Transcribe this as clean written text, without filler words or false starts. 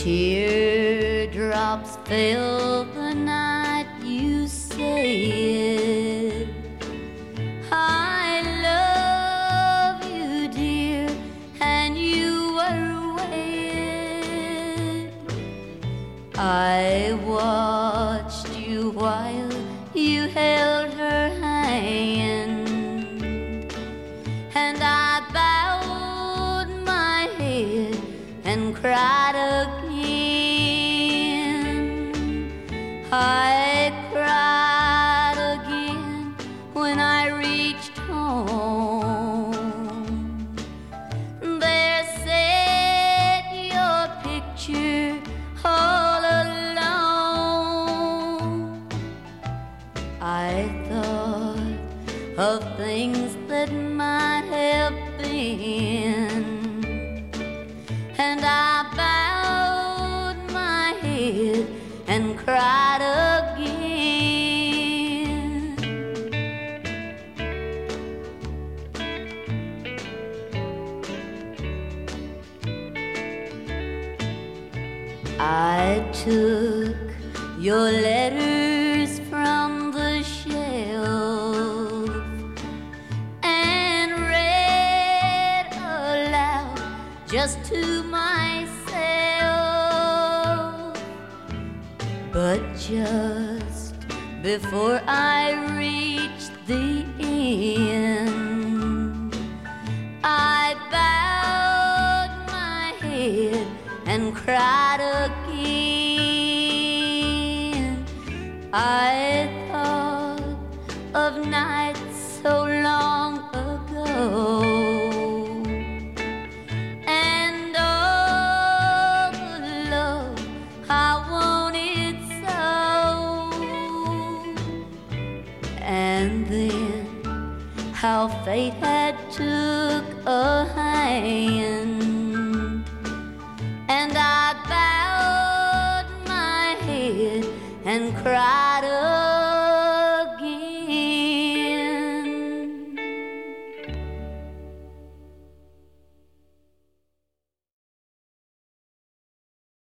Teardrops fill the night you said I love you, dear, and you were wed. I watched you while you held her hand, and I bowed my head and cried again. I cried again when I reached home. There sat your picture all alone. I thought of things that might have been, and I bowed my head and cried again. I took your letters from the shelf and read aloud just to myself. But just before I reached the end, I bowed my head and cried again. I thought of nights so long ago, and all the love I wanted so, and then how fate had took a hand, and I bowed my head and cried